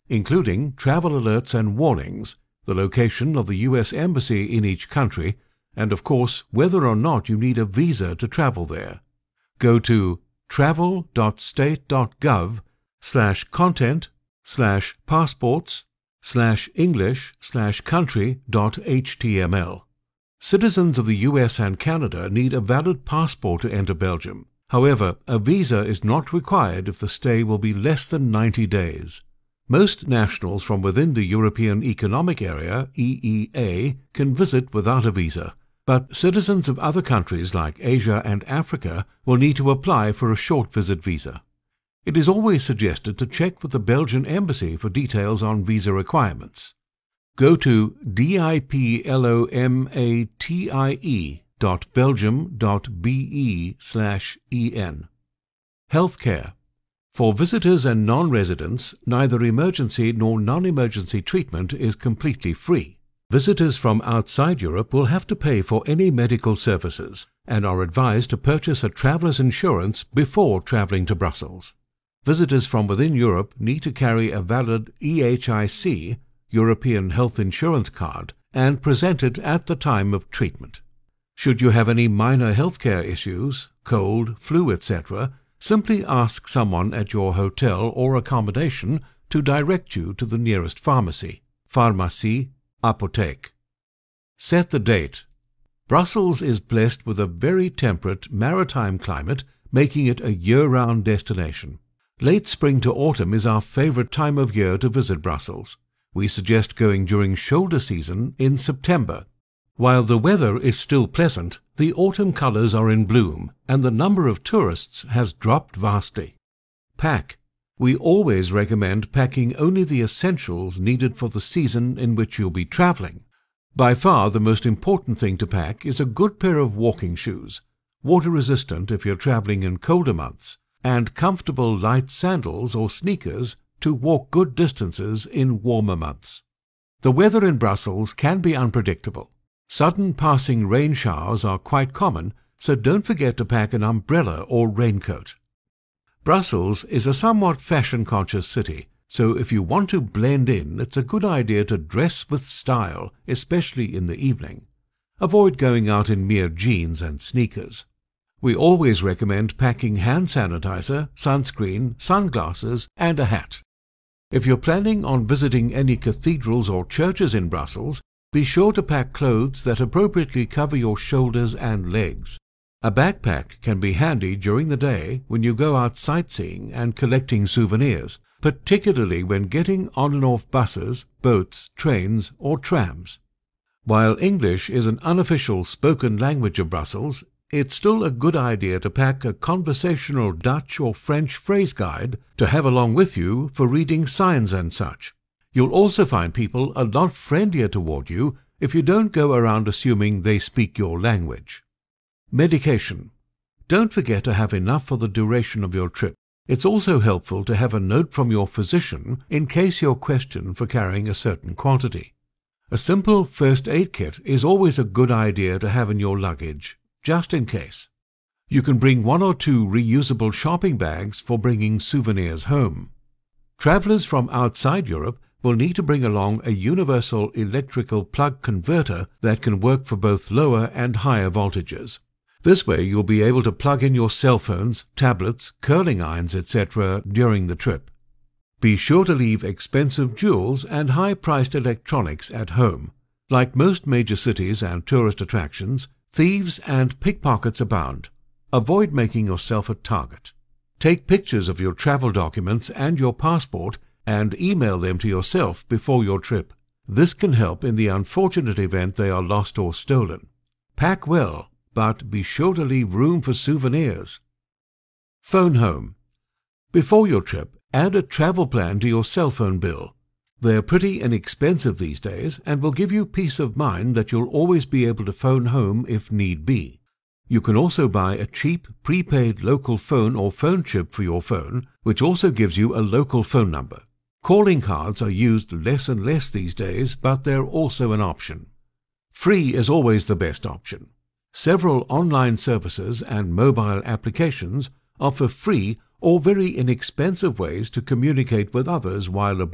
including travel alerts and warnings, the location of the U.S. Embassy in each country, and of course whether or not you need a visa to travel there. Go to travel.state.gov/content/passports/English/country.html. Citizens of the US and Canada need a valid passport to enter Belgium. However, a visa is not required if the stay will be less than 90 days. Most nationals from within the European Economic Area, EEA, can visit without a visa, but citizens of other countries like Asia and Africa will need to apply for a short visit visa. It is always suggested to check with the Belgian Embassy for details on visa requirements. Go to diplomatie.belgium.be/en. Healthcare. For visitors and non-residents, neither emergency nor non-emergency treatment is completely free. Visitors from outside Europe will have to pay for any medical services and are advised to purchase a traveler's insurance before traveling to Brussels. Visitors from within Europe need to carry a valid EHIC, European Health Insurance Card, and present it at the time of treatment. Should you have any minor healthcare issues, cold, flu, etc., simply ask someone at your hotel or accommodation to direct you to the nearest pharmacy, pharmacie, apotheke. Set the date. Brussels is blessed with a very temperate maritime climate, making it a year-round destination. Late spring to autumn is our favorite time of year to visit Brussels. We suggest going during shoulder season in September. While the weather is still pleasant, the autumn colors are in bloom and the number of tourists has dropped vastly. Pack. We always recommend packing only the essentials needed for the season in which you'll be traveling. By far the most important thing to pack is a good pair of walking shoes, water-resistant if you're traveling in colder months, and comfortable light sandals or sneakers to walk good distances in warmer months. The weather in Brussels can be unpredictable. Sudden passing rain showers are quite common, so don't forget to pack an umbrella or raincoat. Brussels is a somewhat fashion-conscious city, so if you want to blend in, it's a good idea to dress with style, especially in the evening. Avoid going out in mere jeans and sneakers. We always recommend packing hand sanitizer, sunscreen, sunglasses, and a hat. If you're planning on visiting any cathedrals or churches in Brussels, be sure to pack clothes that appropriately cover your shoulders and legs. A backpack can be handy during the day when you go out sightseeing and collecting souvenirs, particularly when getting on and off buses, boats, trains, or trams. While English is an unofficial spoken language of Brussels, it's still a good idea to pack a conversational Dutch or French phrase guide to have along with you for reading signs and such. You'll also find people a lot friendlier toward you if you don't go around assuming they speak your language. Medication. Don't forget to have enough for the duration of your trip. It's also helpful to have a note from your physician in case you're questioned for carrying a certain quantity. A simple first aid kit is always a good idea to have in your luggage, just in case. You can bring 1 or 2 reusable shopping bags for bringing souvenirs home. Travelers from outside Europe will need to bring along a universal electrical plug converter that can work for both lower and higher voltages. This way you'll be able to plug in your cell phones, tablets, curling irons, etc. during the trip. Be sure to leave expensive jewels and high-priced electronics at home. Like most major cities and tourist attractions, thieves and pickpockets abound. Avoid making yourself a target. Take pictures of your travel documents and your passport and email them to yourself before your trip. This can help in the unfortunate event they are lost or stolen. Pack well, but be sure to leave room for souvenirs. Phone home. Before your trip, add a travel plan to your cell phone bill. They're pretty inexpensive these days and will give you peace of mind that you'll always be able to phone home if need be. You can also buy a cheap prepaid local phone or phone chip for your phone, which also gives you a local phone number. Calling cards are used less and less these days, but they're also an option. Free is always the best option. Several online services and mobile applications offer free or very inexpensive ways to communicate with others while abroad.